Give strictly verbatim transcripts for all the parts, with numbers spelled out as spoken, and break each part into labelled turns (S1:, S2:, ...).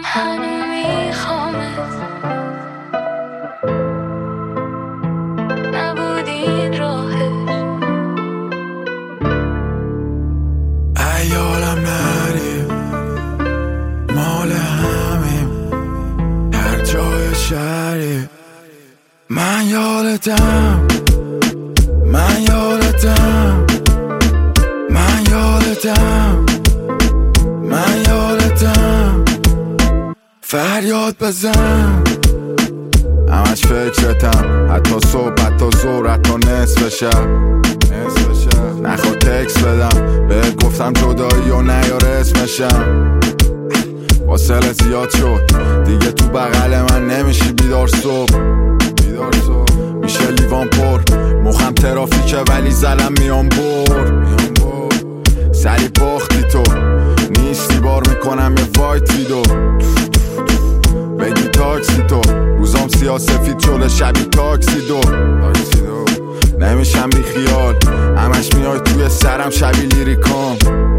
S1: هنو میخوامت نبود این راهش
S2: ایالم نریم مال همیم هر جای شهری من یادتم من یادتم من یادتم من یادتم فریاد بزن همش فکرتم حتی صبح حتی زور حتی نصف شب نخوا تکس بدم بهت گفتم جدایی و نیار اسمشم واصله زیاد شد دیگه تو بغل من نمیشی بیدار صبح بیدار صبح میشه لیوان پر مخم ترافیکه ولی زلم میام بر سری باختی تو نیستی بار میکنم یه وایت ویدو بگی تاکسی تو روزام سیاه سفید شده شبی تاکسی دو نمیشم بی خیال همش میای توی سرم شبی لیریکام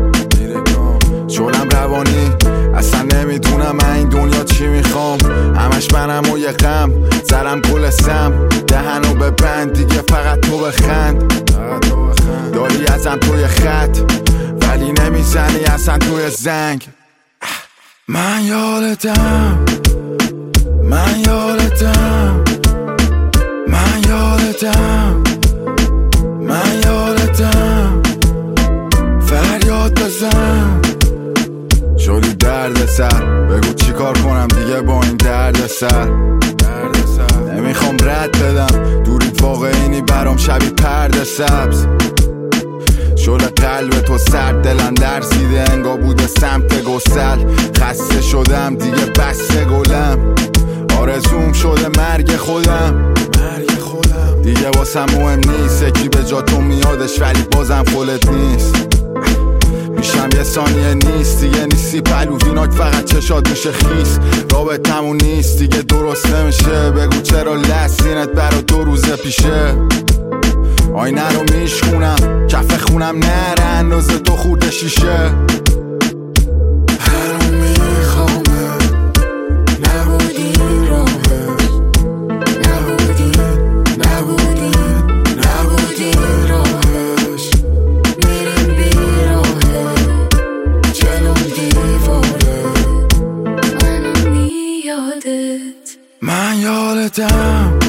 S2: شدم روانی اصلا نمیدونم من این دنیا چی میخوام همش منم و یه غم زرم گل سم دهنو ببند دیگه فقط تو بخند داری ازم توی خط ولی نمیزنی اصلا توی زنگ من یادتم من یادتم من یادتم من یادتم فریاد بزن شدی درد سر بگو چی کار کنم دیگه با این درد سر نمیخوام رد بدم دورید واقعینی برام شبی پرده سبز شده قلب تو سرد دلم درسیده انگا بوده سمت گسل خسته شدم دیگه بسته گلم آرزوم شده مرگ خودم مرگ خودم دیگه واسم مهم نیست یکی به جا تو میادش ولی بازم فولت نیست میشم یه ثانیه نیست دیگه نیستی پلویناک فقط چشات میشه خیس رابطمون نیست دیگه درست نمیشه بگو چرا لسینت برا دو روزه پیشه آینه رو میشخونم کف خونم نره اندازه تو خورده شیشه هنو میخوامه نبودی راهش نبودی نبودی نبودی راهش میریم بیراهه جلوم دیواره منو میادت من یادتم